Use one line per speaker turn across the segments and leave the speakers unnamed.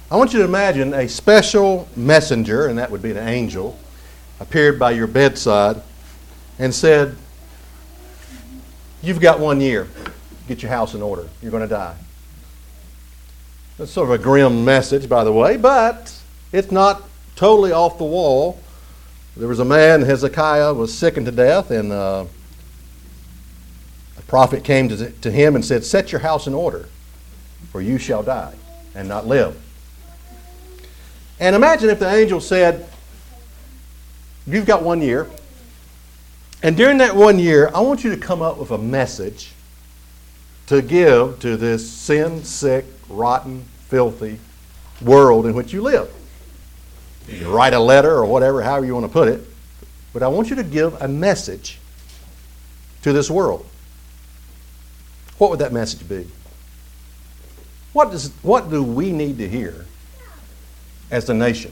I want you to imagine a special messenger, and that would be an angel, appeared by your bedside and said, "You've got 1 year. Get your house in order. You're going to die." That's sort of a grim message, by the way, but it's not totally off the wall. There was a man, Hezekiah, was sickened to death, and a prophet came to him and said, "Set your house in order, for you shall die and not live." And imagine if the angel said, "You've got 1 year, and during that 1 year, I want you to come up with a message to give to this sin-sick, rotten, filthy world in which you live. You write a letter or whatever, however you want to put it, but I want you to give a message to this world." What would that message be? What do we need to hear as a nation?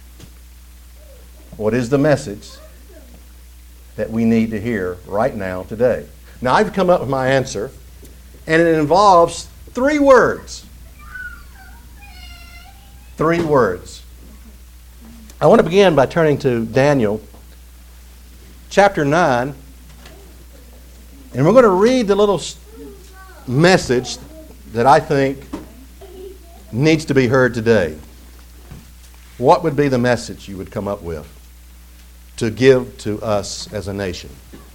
What is the message that we need to hear right now, today? Now, I've come up with my answer, and it involves 3 words. 3 words. I want to begin by turning to Daniel chapter 9, and we're going to read the little message that I think needs to be heard today. What would be the message you would come up with to give to us as a nation?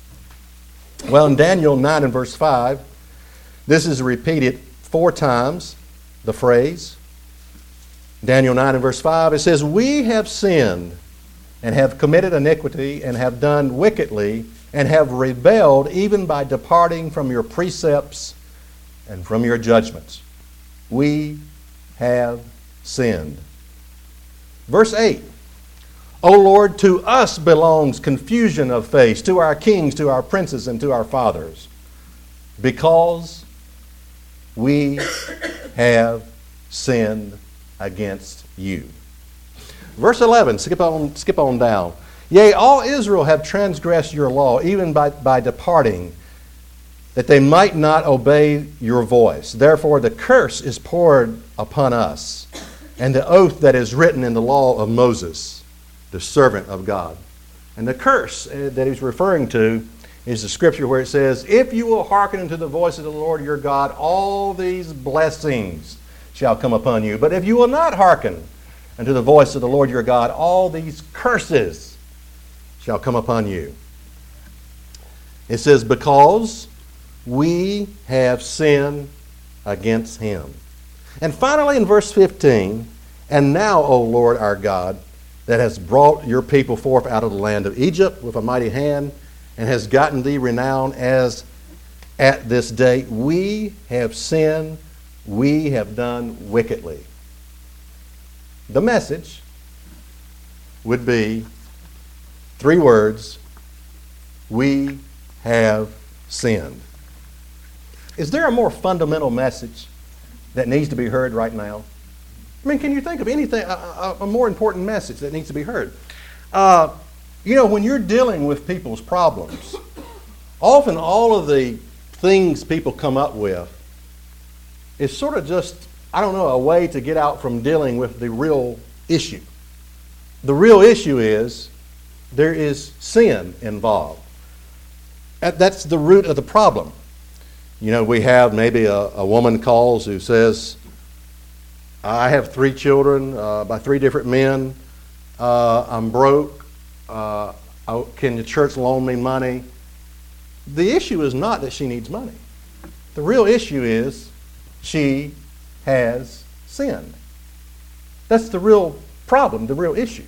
Well, in Daniel 9 and verse 5, this is repeated 4 times, the phrase. Daniel 9 and verse 5, it says, "We have sinned and have committed iniquity and have done wickedly and have rebelled even by departing from your precepts and from your judgments. We have sinned." Verse 8, "O Lord, to us belongs confusion of face, to our kings, to our princes, and to our fathers, because we have sinned against you." Verse 11, skip on down. "Yea, all Israel have transgressed your law, even by departing, that they might not obey your voice. Therefore the curse is poured upon us, and the oath that is written in the law of Moses, the servant of God." And the curse that he's referring to is the scripture where it says, "If you will hearken unto the voice of the Lord your God, all these blessings shall come upon you. But if you will not hearken unto the voice of the Lord your God, all these curses shall come upon you." It says, "Because we have sinned against him." And finally in verse 15, "And now, O Lord our God, that has brought your people forth out of the land of Egypt with a mighty hand, and has gotten thee renown as at this day, we have sinned, we have done wickedly." The message would be 3 words: we have sinned. Is there a more fundamental message that needs to be heard right now? I mean, can you think of anything, a more important message that needs to be heard? When you're dealing with people's problems, often all of the things people come up with is sort of just, a way to get out from dealing with the real issue. The real issue is there is sin involved. That's the root of the problem. We have maybe a woman calls who says, "I have 3 children by 3 different men. I'm broke. Can the church loan me money?" The issue is not that she needs money. The real issue is she has sinned. That's the real problem, the real issue.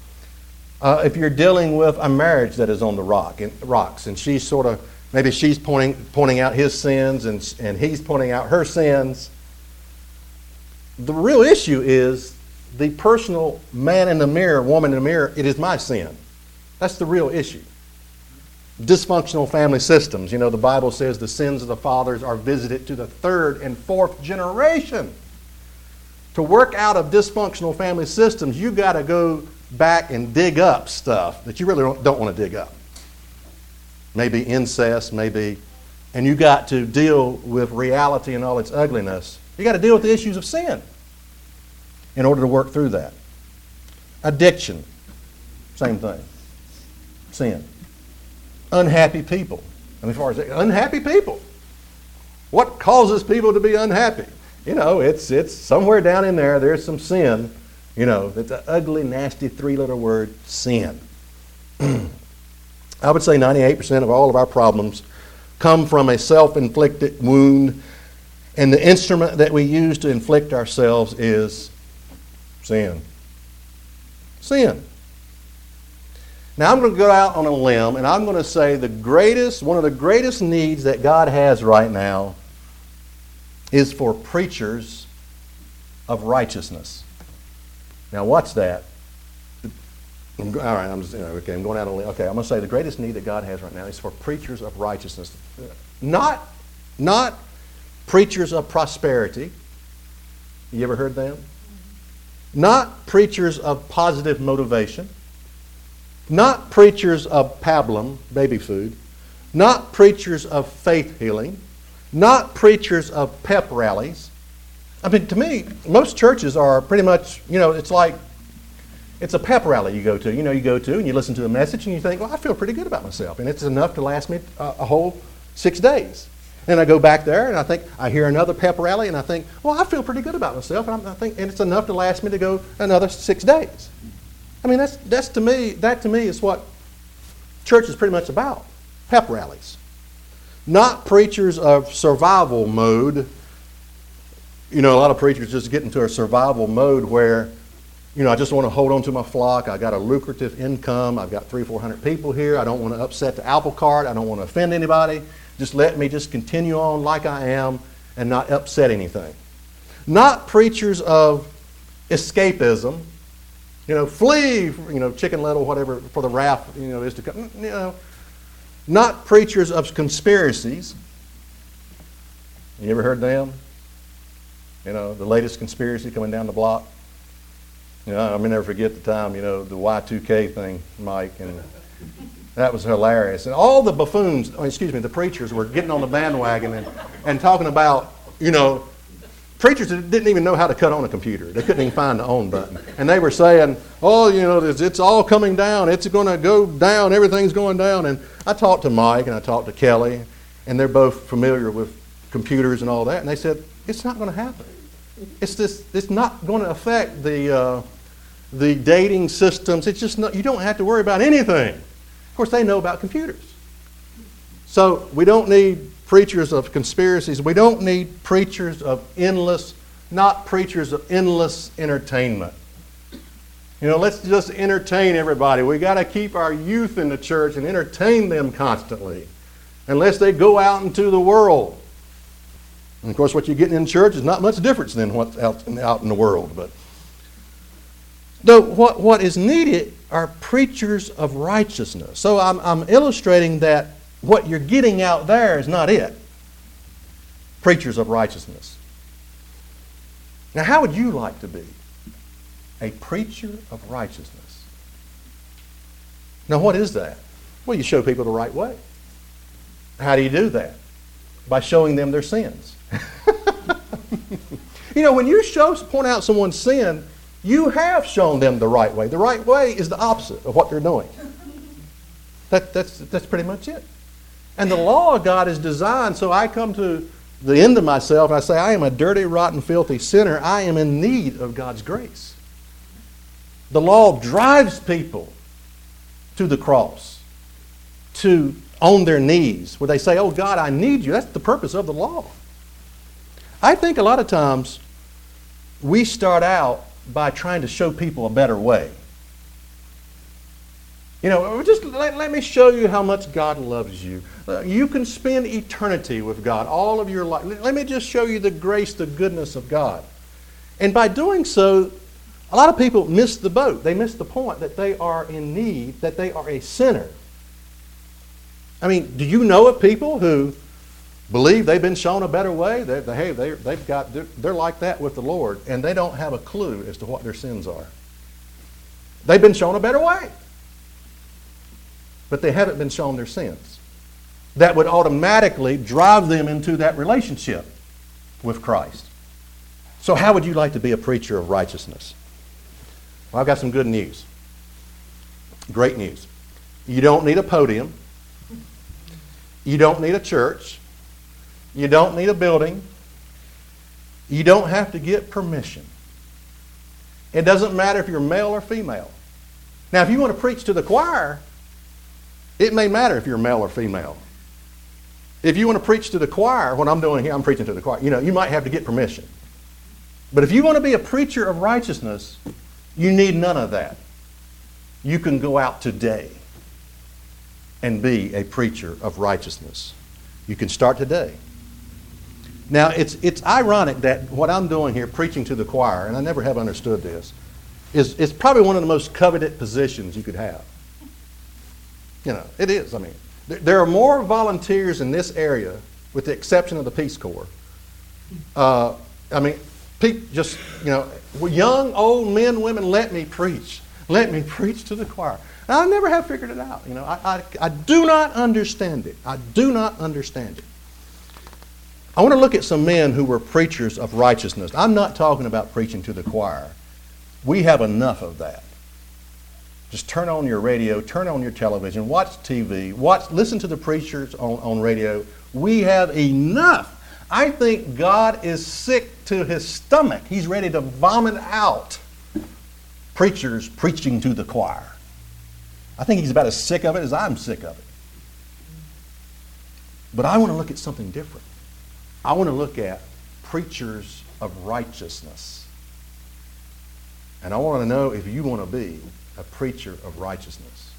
If you're dealing with a marriage that is on the rocks, and she's maybe she's pointing out his sins, and he's pointing out her sins, the real issue is the personal man in the mirror, woman in the mirror. It is my sin. That's the real issue. Dysfunctional family systems. The Bible says the sins of the fathers are visited to the 3rd and 4th generation. To work out of dysfunctional family systems, you got to go back and dig up stuff that you really don't want to dig up. Maybe incest, and you got to deal with reality and all its ugliness. You got to deal with the issues of sin. in order to work through that. Addiction, same thing. Sin. Unhappy people. I mean, as far as unhappy people. What causes people to be unhappy? You know, it's somewhere down in there, there's some sin. You know, it's an ugly, nasty three-letter word, sin. I would say 98% of all of our problems come from a self-inflicted wound, and the instrument that we use to inflict ourselves is sin. Sin. Now I'm going to go out on a limb, and I'm going to say one of the greatest needs that God has right now is for preachers of righteousness. Now watch that. All right, I'm going out on a limb. Okay, I'm going to say the greatest need that God has right now is for preachers of righteousness. Not preachers of prosperity. You ever heard them? Not preachers of positive motivation. Not preachers of pablum, baby food. Not preachers of faith healing. Not preachers of pep rallies. I mean, to me, most churches are pretty much, it's like, it's a pep rally you go to. You go to and you listen to a message and you think, well, I feel pretty good about myself. And it's enough to last me a whole 6 days. And I go back there and I hear another pep rally and I think, well, I feel pretty good about myself. And and it's enough to last me to go another 6 days. I mean, that to me is what church is pretty much about. Pep rallies. Not preachers of survival mode. A lot of preachers just get into a survival mode where, I just want to hold on to my flock. I got a lucrative income. I've got 300 or 400 people here. I don't want to upset the apple cart. I don't want to offend anybody. Just let me just continue on like I am and not upset anything. Not preachers of escapism. Flee, Chicken Little, whatever, for the wrath, is to come. Not preachers of conspiracies. You ever heard them? The latest conspiracy coming down the block. I'll never forget the time, the Y2K thing, Mike, and that was hilarious. And all the buffoons, the preachers were getting on the bandwagon and talking about, preachers that didn't even know how to cut on a computer. They couldn't even find the on button. And they were saying, it's all coming down. It's going to go down. Everything's going down. And I talked to Mike and I talked to Kelly, and they're both familiar with computers and all that. And they said, it's not going to happen. It's not going to affect the dating systems. It's just not, you don't have to worry about anything. Of course, they know about computers. So we don't need preachers of conspiracies. We don't need preachers of not preachers of endless entertainment. Let's just entertain everybody. We got to keep our youth in the church and entertain them constantly, unless they go out into the world. And of course, what you're getting in church is not much different than what's out in the world. But what is needed are preachers of righteousness. So I'm illustrating that what you're getting out there is not it. Preachers of righteousness. Now, how would you like to be a preacher of righteousness? Now, what is that? Well, you show people the right way. How do you do that? By showing them their sins. When you point out someone's sin, you have shown them the right way. The right way is the opposite of what they're doing. That's pretty much it. And the law of God is designed so I come to the end of myself and I say, I am a dirty, rotten, filthy sinner. I am in need of God's grace. The law drives people to the cross, to on their knees, where they say, oh God, I need you. That's the purpose of the law. I think a lot of times we start out by trying to show people a better way. Just let me show you how much God loves you. You can spend eternity with God, all of your life. Let me just show you the grace, the goodness of God. And by doing so, a lot of people miss the boat. They miss the point that they are in need, that they are a sinner. Do you know of people who believe they've been shown a better way? They're like that with the Lord, and they don't have a clue as to what their sins are. They've been shown a better way, but they haven't been shown their sins. That would automatically drive them into that relationship with Christ. So how would you like to be a preacher of righteousness? Well, I've got some good news. Great news. You don't need a podium. You don't need a church. You don't need a building. You don't have to get permission. It doesn't matter if you're male or female. Now, if you want to preach to the choir, it may matter if you're male or female. If you want to preach to the choir, what I'm doing here, I'm preaching to the choir. You might have to get permission. But if you want to be a preacher of righteousness, you need none of that. You can go out today and be a preacher of righteousness. You can start today. Now, it's ironic that what I'm doing here, preaching to the choir, and I never have understood this, is probably one of the most coveted positions you could have. It is. I mean, there are more volunteers in this area, with the exception of the Peace Corps. Young, old men, women, let me preach. Let me preach to the choir. Now, I never have figured it out. I do not understand it. I do not understand it. I want to look at some men who were preachers of righteousness. I'm not talking about preaching to the choir. We have enough of that. Just turn on your radio, turn on your television, watch TV, listen to the preachers on radio. We have enough. I think God is sick to his stomach. He's ready to vomit out preachers preaching to the choir. I think he's about as sick of it as I'm sick of it. But I want to look at something different. I want to look at preachers of righteousness. And I want to know if you want to be a preacher of righteousness.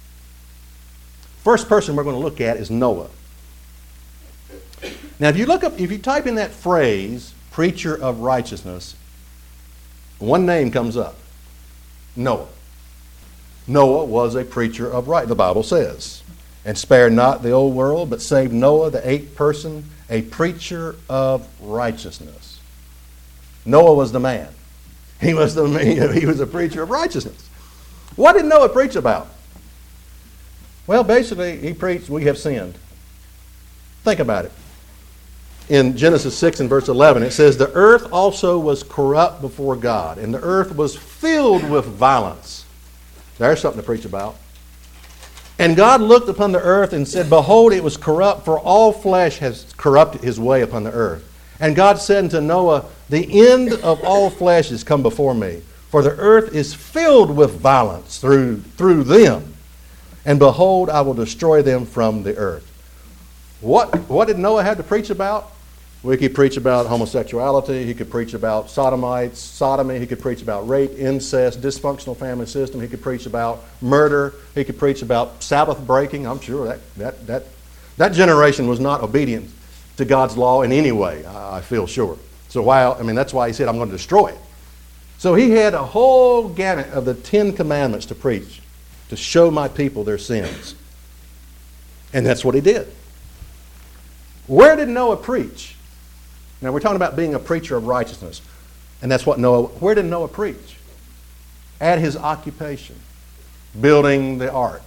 First person we're going to look at is Noah. Now, if you type in that phrase, preacher of righteousness, one name comes up. Noah. Noah was a preacher of right, the Bible says. And spared not the old world, but saved Noah, the eighth person, a preacher of righteousness. Noah was the man. He was a preacher of righteousness. What did Noah preach about? Well, basically, he preached, we have sinned. Think about it. In Genesis 6 and verse 11, it says, the earth also was corrupt before God, and the earth was filled with violence. There's something to preach about. And God looked upon the earth and said, behold, it was corrupt, for all flesh has corrupted his way upon the earth. And God said unto Noah, the end of all flesh is come before me, for the earth is filled with violence through them. And behold, I will destroy them from the earth. What did Noah have to preach about? Well, he could preach about homosexuality. He could preach about sodomites, sodomy. He could preach about rape, incest, dysfunctional family system. He could preach about murder. He could preach about Sabbath breaking. I'm sure that generation was not obedient to God's law in any way, I feel sure. So that's why he said, I'm going to destroy it. So he had a whole gamut of the 10 commandments to preach, to show my people their sins. And that's what he did. Where did Noah preach? Now, we're talking about being a preacher of righteousness. And that's what where did Noah preach? At his occupation, building the ark.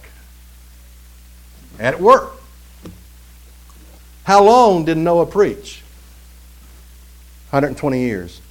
At work. How long did Noah preach? 120 years.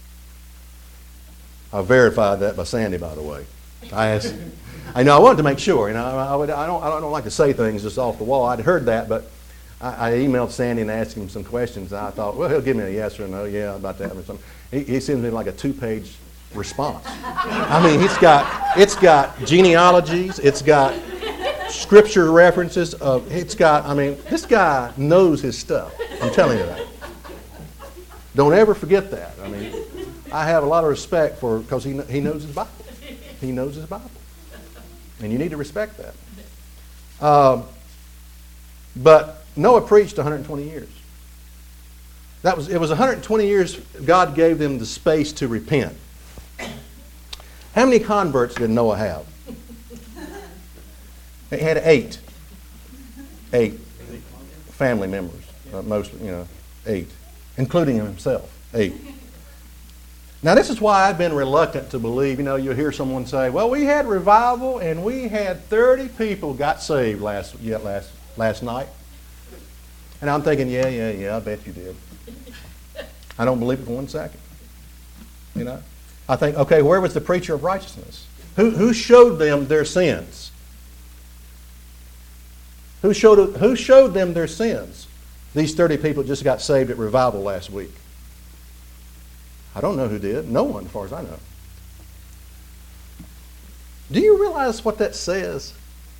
I verified that by Sandy, by the way. I wanted to make sure. I don't like to say things just off the wall. I'd heard that, but I emailed Sandy and asked him some questions, and I thought, well, he'll give me a yes or a no, yeah, about that or something. He sends me like a 2-page response. I mean, it's got genealogies, it's got scripture references, this guy knows his stuff. I'm telling you that. Don't ever forget that. I mean, I have a lot of respect because he knows his Bible. He knows his Bible. And you need to respect that. But Noah preached 120 years. It was 120 years God gave them the space to repent. How many converts did Noah have? He had 8. 8 family members. Most, 8. Including himself. 8. Now this is why I've been reluctant to believe, you'll hear someone say, well, we had revival and we had 30 people got saved last night. And I'm thinking, yeah, I bet you did. I don't believe it for 1 second. You know, I think, okay, where was the preacher of righteousness? Who showed them their sins? Who showed them their sins? These 30 people just got saved at revival last week. I don't know who did. No one, as far as I know. Do you realize what that says?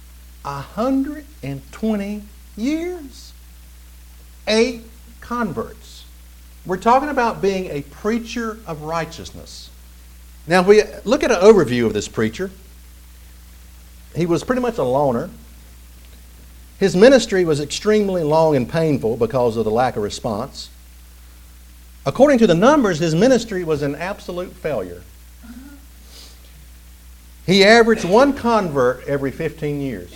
120 years. 8 converts. We're talking about being a preacher of righteousness. Now, if we look at an overview of this preacher, he was pretty much a loner. His ministry was extremely long and painful because of the lack of response. According to the numbers, his ministry was an absolute failure. He averaged 1 convert every 15 years.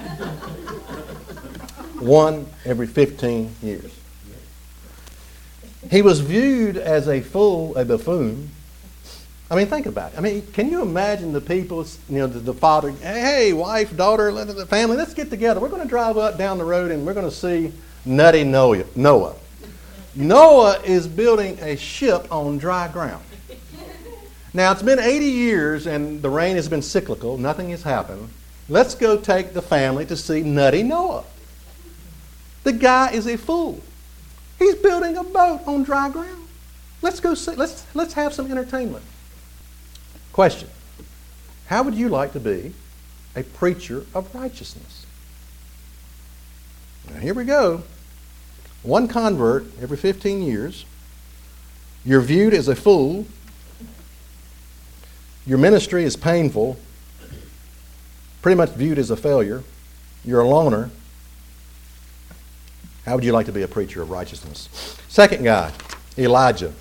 1 every 15 years. He was viewed as a fool, a buffoon. I mean, think about it. I mean, can you imagine the people, the father, hey, wife, daughter, the family, let's get together. We're going to drive up down the road and we're going to see nutty Noah. Noah is building a ship on dry ground. Now, it's been 80 years and the rain has been cyclical. Nothing has happened. Let's go take the family to see nutty Noah. The guy is a fool. He's building a boat on dry ground. Let's go see. Let's have some entertainment. Question. How would you like to be a preacher of righteousness? Now, here we go. 1 convert every 15 years. You're viewed as a fool. Your ministry is painful. Pretty much viewed as a failure. You're a loner. How would you like to be a preacher of righteousness? Second guy, Elijah.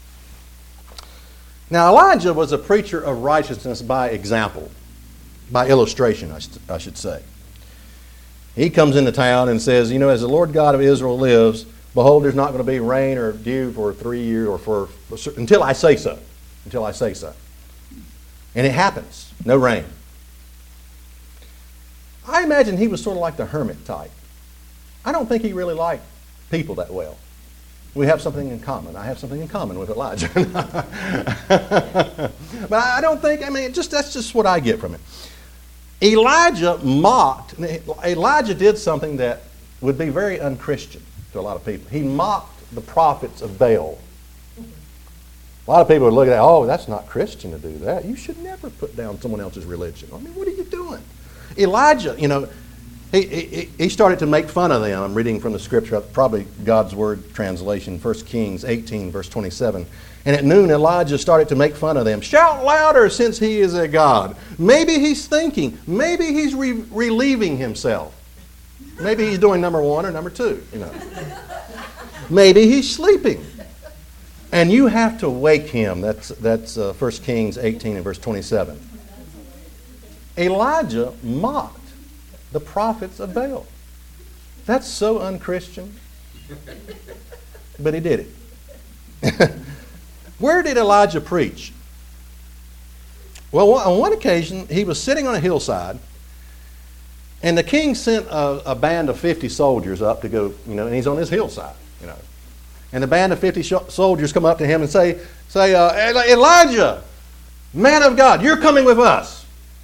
Now, Elijah was a preacher of righteousness by example, by illustration, I should say. He comes into town and says, as the Lord God of Israel lives, behold, there's not going to be rain or dew for 3 years or until I say so. Until I say so. And it happens. No rain. I imagine he was sort of like the hermit type. I don't think he really liked people that well. We have something in common. I have something in common with Elijah. But I don't think, that's just what I get from it. Elijah did something that would be very unchristian to a lot of people. He mocked the prophets of Baal. A lot of people would look at that, oh, that's not Christian to do that. You should never put down someone else's religion. What are you doing? Elijah, he started to make fun of them. I'm reading from the scripture, probably God's Word translation, 1 Kings 18, verse 27. And at noon, Elijah started to make fun of them. Shout louder, since he is a god. Maybe he's thinking. Maybe he's relieving himself. Maybe he's doing number 1 or number 2. Maybe he's sleeping. And you have to wake him. That's 1 Kings 18 and verse 27. Elijah mocked the prophets of Baal. That's so unchristian. But he did it. Where did Elijah preach? Well, on one occasion, he was sitting on a hillside, and the king sent a band of 50 soldiers up to go, and he's on this hillside, And the band of 50 soldiers come up to him and say, Elijah, man of God, you're coming with us.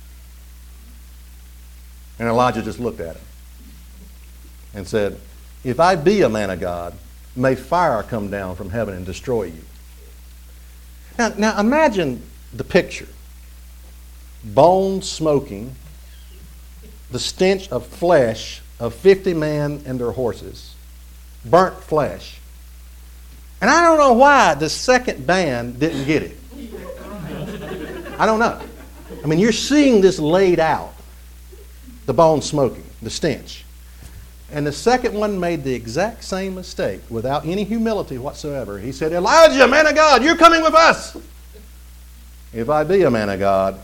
And Elijah just looked at him and said, if I be a man of God, may fire come down from heaven and destroy you. Now imagine the picture. Bones smoking, the stench of flesh of 50 men and their horses, burnt flesh. And I don't know why the second band didn't get it. I don't know. You're seeing this laid out. The bones smoking, the stench. And the second one made the exact same mistake without any humility whatsoever. He said, Elijah, man of God, you're coming with us. If I be a man of God,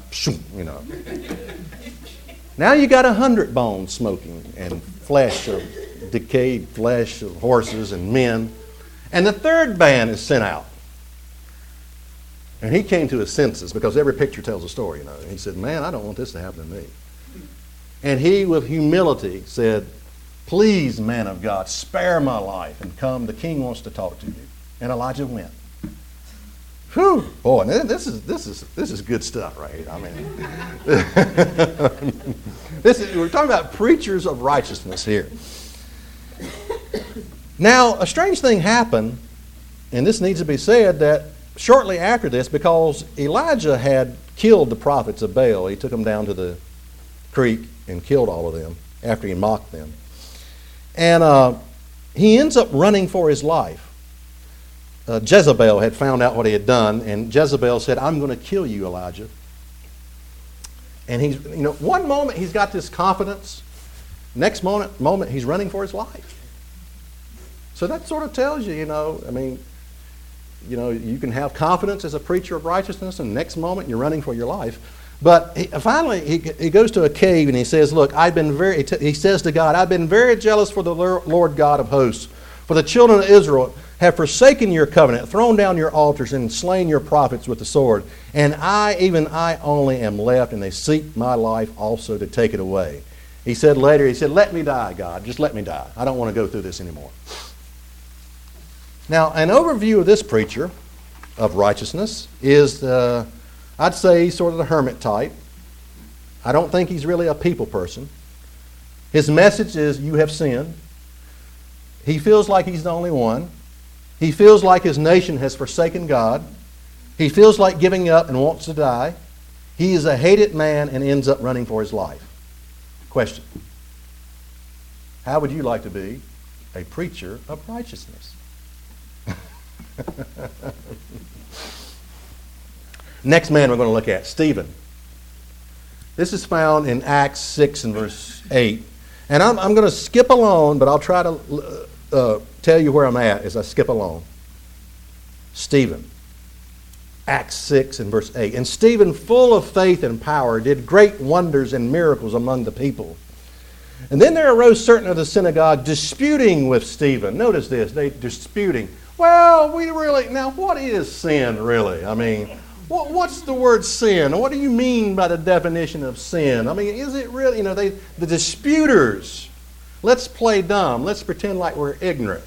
Now you got 100 bones smoking and flesh of decayed flesh of horses and men. And the third band is sent out. And he came to his senses because every picture tells a story, And he said, man, I don't want this to happen to me. And he, with humility, said, please, man of God, spare my life and come. The king wants to talk to you. And Elijah went. Whew, Whew, boy, this is good stuff right here. I mean, we're talking about preachers of righteousness here. Now, a strange thing happened, and this needs to be said, that shortly after this, because Elijah had killed the prophets of Baal, he took them down to the creek and killed all of them after he mocked them. And he ends up running for his life. Jezebel had found out what he had done, and Jezebel said, I'm going to kill you, Elijah. And he's, one moment he's got this confidence, next moment he's running for his life. So that sort of tells you, you can have confidence as a preacher of righteousness, and next moment you're running for your life. But finally he goes to a cave and he says, look, he says to God, I've been very jealous for the Lord God of hosts, for the children of Israel have forsaken your covenant, thrown down your altars, and slain your prophets with the sword. And I only am left, and they seek my life also to take it away. He said later, let me die, God. Just let me die. I don't want to go through this anymore. Now, an overview of this preacher of righteousness is, I'd say he's sort of the hermit type. I don't think he's really a people person. His message is, you have sinned. He feels like he's the only one. He feels like his nation has forsaken God. He feels like giving up and wants to die. He is a hated man and ends up running for his life. Question: how would you like to be a preacher of righteousness? Next man we're going to look at, Stephen. This is found in Acts 6 and verse 8. And I'm going to skip along, but I'll try to tell you where I'm at as I skip along. Stephen. Acts 6 and verse 8. And Stephen, full of faith and power, did great wonders and miracles among the people. And then there arose certain of the synagogue disputing with Stephen. Notice this, they disputing. Well, now what is sin really? I mean, what's the word sin? What do you mean by the definition of sin? I mean, is it really, the disputers, let's play dumb. Let's pretend like we're ignorant.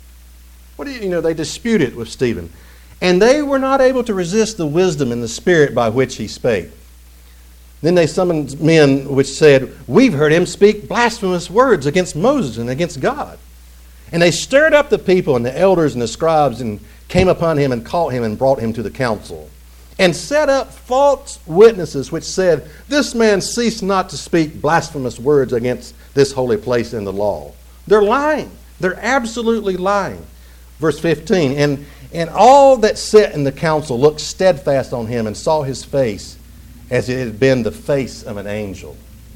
They disputed with Stephen. And they were not able to resist the wisdom and the spirit by which he spake. Then they summoned men which said, we've heard him speak blasphemous words against Moses and against God. And they stirred up the people and the elders and the scribes and came upon him and caught him and brought him to the council. And set up false witnesses which said, this man ceased not to speak blasphemous words against this holy place and the law. They're lying. They're absolutely lying. Verse 15, and all that sat in the council looked steadfast on him and saw his face as it had been the face of an angel.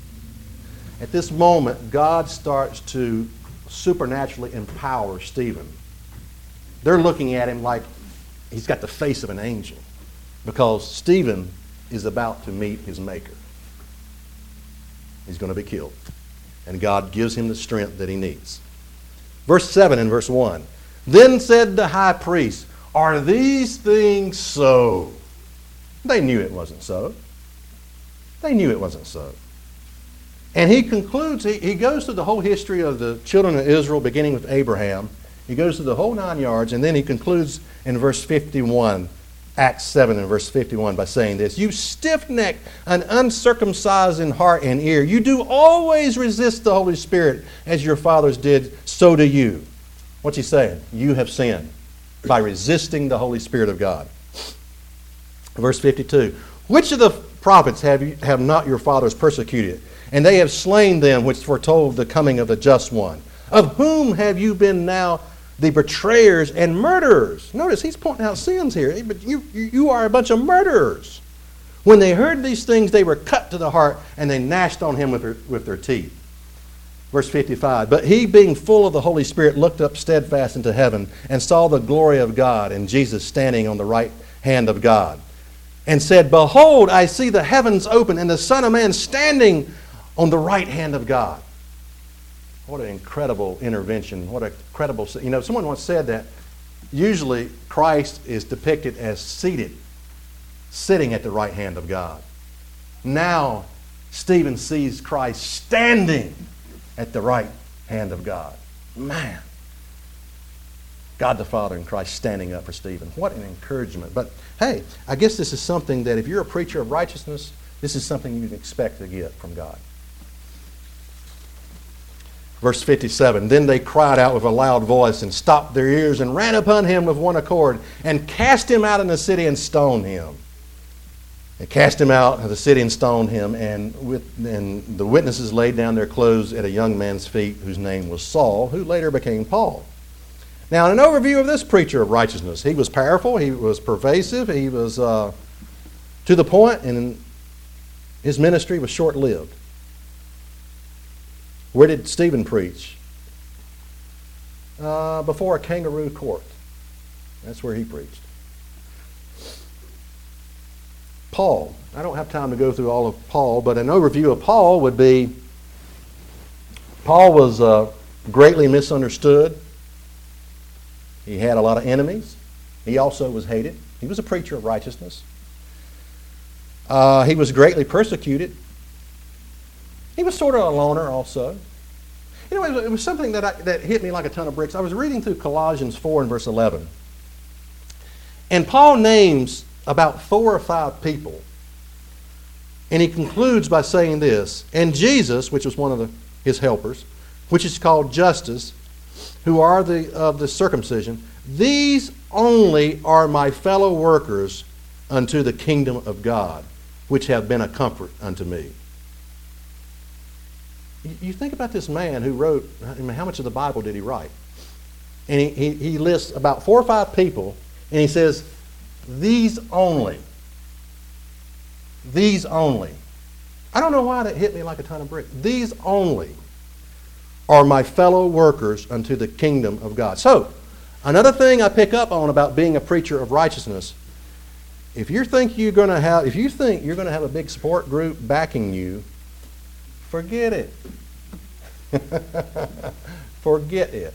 At this moment, God starts to supernaturally empower Stephen. They're looking at him like he's got the face of an angel because Stephen is about to meet his Maker. He's going to be killed. And God gives him the strength that he needs. Verse 7 and verse 1. Then said the high priest, are these things so? They knew it wasn't so. They knew it wasn't so. And he concludes, he goes through the whole history of the children of Israel, beginning with Abraham. He goes through the whole 9 yards, and then he concludes in verse 51, Acts 7 and verse 51, by saying this, you stiff-necked and uncircumcised in heart and ear, you do always resist the Holy Spirit, as your fathers did, so do you. What's he saying? You have sinned by resisting the Holy Spirit of God. Verse 52, which of the prophets have not your fathers persecuted? And they have slain them which foretold the coming of the just one. Of whom have you been now the betrayers and murderers? Notice he's pointing out sins here. But you are a bunch of murderers. When they heard these things, they were cut to the heart, and they gnashed on him with their teeth. Verse 55, but he, being full of the Holy Spirit, looked up steadfast into heaven and saw the glory of God and Jesus standing on the right hand of God. And said, behold, I see the heavens open and the Son of Man standing on the right hand of God. What an incredible intervention. What a incredible... someone once said that usually Christ is depicted as sitting at the right hand of God. Now, Stephen sees Christ standing at the right hand of God. Man. God the Father and Christ standing up for Stephen. What an encouragement. But hey, I guess this is something that if you're a preacher of righteousness, this is something you can expect to get from God. Verse 57, then they cried out with a loud voice and stopped their ears and ran upon him with one accord and cast him out in the city and stoned him. They cast him out of the city and stoned him, and the witnesses laid down their clothes at a young man's feet whose name was Saul, who later became Paul. Now, an overview of this preacher of righteousness. He was powerful, he was pervasive, he was to the point, and his ministry was short-lived. Where did Stephen preach? Before a kangaroo court. That's where he preached. Paul. I don't have time to go through all of Paul, but an overview of Paul would be, Paul was greatly misunderstood. He had a lot of enemies. He also was hated. He was a preacher of righteousness. He was greatly persecuted. He was sort of a loner also. You know, it was something that hit me like a ton of bricks. I was reading through Colossians 4 and verse 11. And Paul names about 4 or 5 people. And he concludes by saying this, and Jesus, which was one of his helpers, which is called Justus, who are of the circumcision, these only are my fellow workers unto the kingdom of God, which have been a comfort unto me. You think about this man who wrote, I mean, how much of the Bible did he write? And he lists about 4 or 5 people, and he says, these only. These only. I don't know why that hit me like a ton of bricks. These only are my fellow workers unto the kingdom of God. So, another thing I pick up on about being a preacher of righteousness, if you think you're going to have a big support group backing you, forget it. Forget it.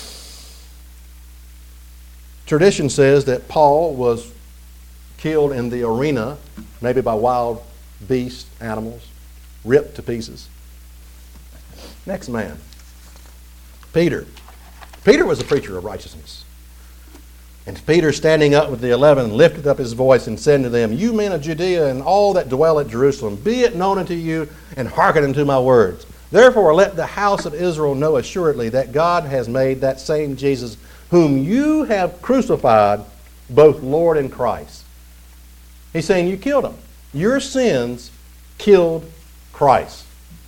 Tradition says that Paul was killed in the arena, maybe by wild beasts, animals, ripped to pieces. Next man, Peter. Peter was a preacher of righteousness. And Peter, standing up with the 11, lifted up his voice and said to them, you men of Judea and all that dwell at Jerusalem, be it known unto you and hearken unto my words. Therefore let the house of Israel know assuredly that God has made that same Jesus, whom you have crucified, both Lord and Christ. He's saying you killed him. Your sins killed Christ.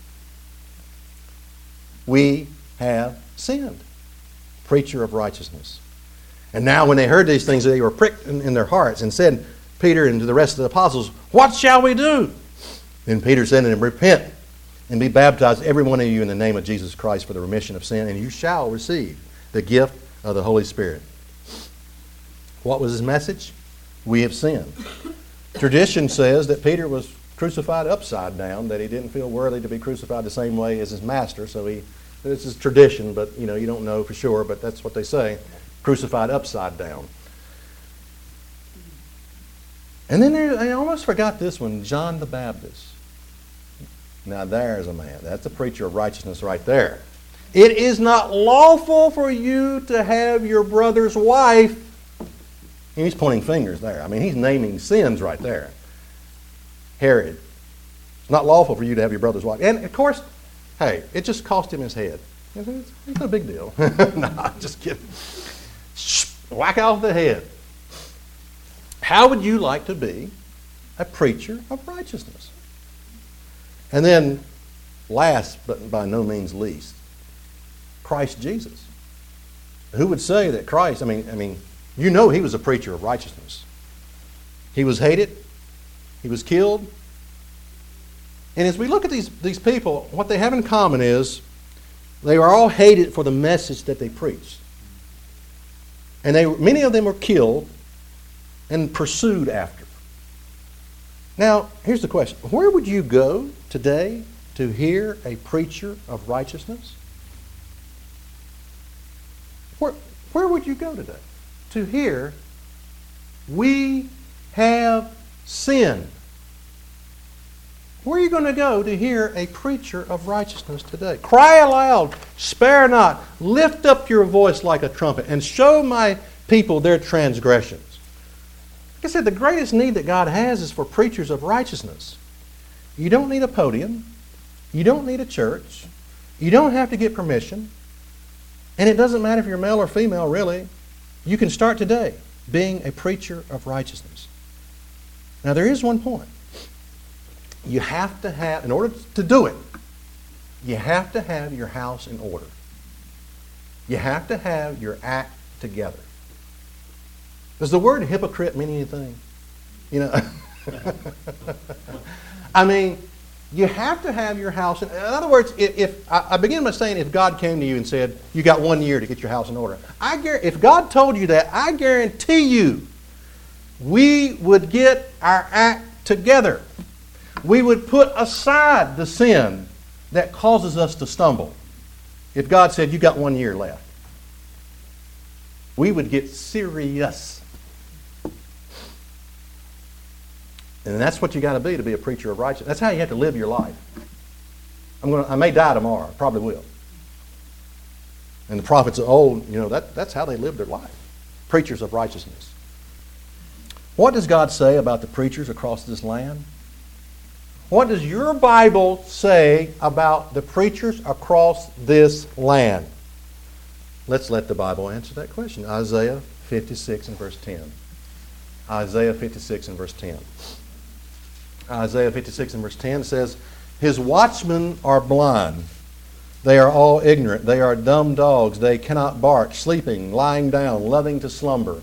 We have sinned. Preacher of righteousness. And now when they heard these things, they were pricked in their hearts and said, Peter and to the rest of the apostles, what shall we do? Then Peter said to them, repent and be baptized, every one of you, in the name of Jesus Christ for the remission of sin, and you shall receive the gift of the Holy Spirit. What was his message? We have sinned. Tradition says that Peter was crucified upside down, that he didn't feel worthy to be crucified the same way as his master, so this is tradition, but you don't know for sure, but that's what they say, crucified upside down. And then I almost forgot this one, John the Baptist. Now there's a man. That's a preacher of righteousness right there. It is not lawful for you to have your brother's wife. And he's pointing fingers there. I mean, he's naming sins right there. Herod. It's not lawful for you to have your brother's wife. And of course, hey, it just cost him his head. It's no big deal. No, just kidding. Whack off the head. How would you like to be a preacher of righteousness? And then, last but by no means least, Christ Jesus. Who would say that Christ, I mean, he was a preacher of righteousness. He was hated. He was killed. And as we look at these people, what they have in common is they were all hated for the message that they preached. And many of them were killed and pursued after. Now, here's the question. Where would you go today to hear a preacher of righteousness? Where would you go today to hear, we have sinned? Where are you going to go to hear a preacher of righteousness today? Cry aloud, spare not, lift up your voice like a trumpet, and show my people their transgressions. Like I said, the greatest need that God has is for preachers of righteousness. You don't need a podium. You don't need a church. You don't have to get permission. And it doesn't matter if you're male or female, really. You can start today being a preacher of righteousness. Now, there is one point. You have to have, in order to do it, you have to have your house in order. You have to have your act together. Does the word hypocrite mean anything? You know, I mean, you have to have your house in other words, if I begin by saying if God came to you and said, you got 1 year to get your house in order. If God told you that, I guarantee you we would get our act together. We would put aside the sin that causes us to stumble. If God said, you got 1 year left, we would get serious. And that's what you got to be a preacher of righteousness. That's how you have to live your life. I may die tomorrow. I probably will. And the prophets of old, that's how they lived their life. Preachers of righteousness. What does God say about the preachers across this land? What does your Bible say about the preachers across this land? Let's let the Bible answer that question. Isaiah 56 and verse 10. Isaiah 56 and verse 10. Isaiah 56 and verse 10 says, his watchmen are blind. They are all ignorant. They are dumb dogs. They cannot bark, sleeping, lying down, loving to slumber.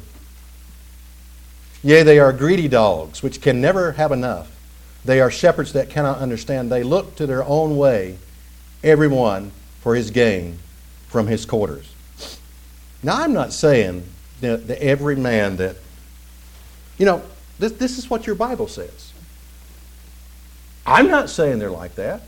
Yea, they are greedy dogs, which can never have enough. They are shepherds that cannot understand. They look to their own way, every one for his gain from his quarters. Now, I'm not saying that every man that, this is what your Bible says. I'm not saying they're like that.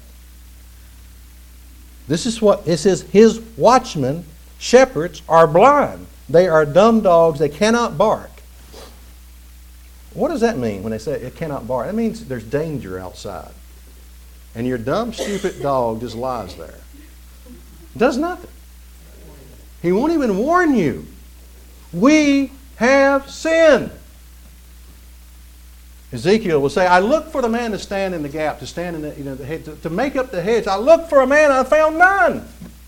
This is what it says. His watchmen, shepherds, are blind. They are dumb dogs. They cannot bark. What does that mean when they say it cannot bark? That means there's danger outside. And your dumb, stupid dog just lies there. Does nothing. He won't even warn you. We have sinned. Ezekiel will say, I looked for the man to stand in the gap, to stand in the hedge, to make up the hedge. I looked for a man, I found none.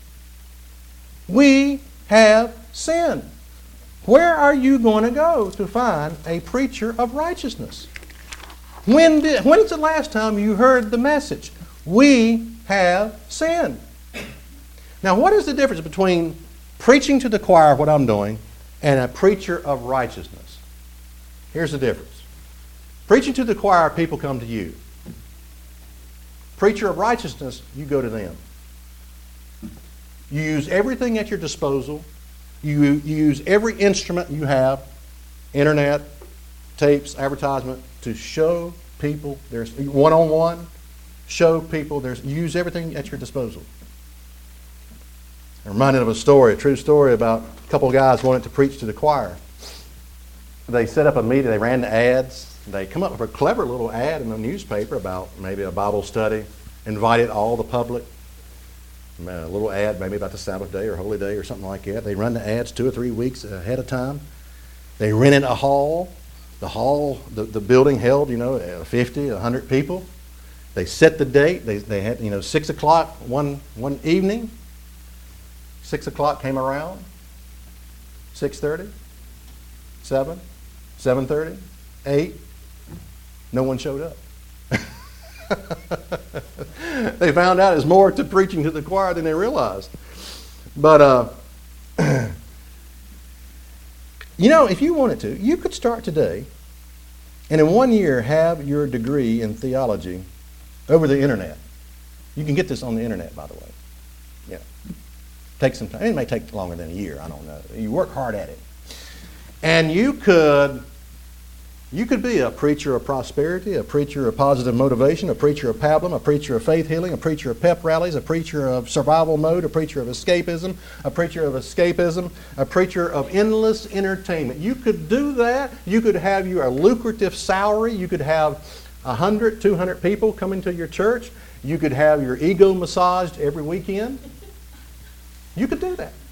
We have sinned. Where are you going to go to find a preacher of righteousness? When's the last time you heard the message? We have sinned. Now, what is the difference between preaching to the choir, what I'm doing, and a preacher of righteousness? Here's the difference. Preaching to the choir, people come to you. Preacher of righteousness, you go to them. You use everything at your disposal. You use every instrument you have, internet, tapes, advertisement, to show people there's one-on-one, show people you use everything at your disposal. I'm reminded of a true story about a couple of guys wanted to preach to the choir. They set up a meeting, they ran the ads. They come up with a clever little ad in the newspaper about maybe a Bible study, invited all the public. A little ad maybe about the Sabbath day or Holy Day or something like that. They run the ads 2 or 3 weeks ahead of time. They rented a hall. The building held, 50, 100 people. They set the date. They had, 6 o'clock one evening. 6 o'clock came around. 6:30, 7, 7:30, 8. No one showed up. They found out there's more to preaching to the choir than they realized. But, if you wanted to, you could start today and in 1 year have your degree in theology over the internet. You can get this on the internet, by the way. Yeah. Take some time. It may take longer than a year. I don't know. You work hard at it. And you could be a preacher of prosperity, a preacher of positive motivation, a preacher of pablum, a preacher of faith healing, a preacher of pep rallies, a preacher of survival mode, a preacher of escapism, a preacher of endless entertainment. You could do that. You could have a lucrative salary. You could have 100, 200 people coming to your church. You could have your ego massaged every weekend. You could do that.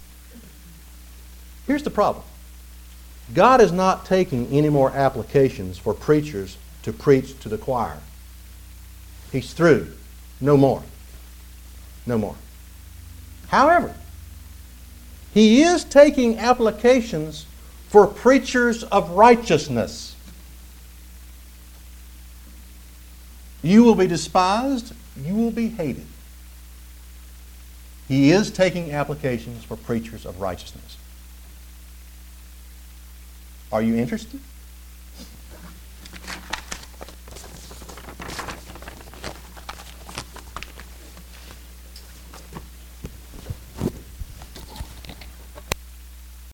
Here's the problem. God is not taking any more applications for preachers to preach to the choir. He's through. No more. No more. However, He is taking applications for preachers of righteousness. You will be despised. You will be hated. He is taking applications for preachers of righteousness. Are you interested?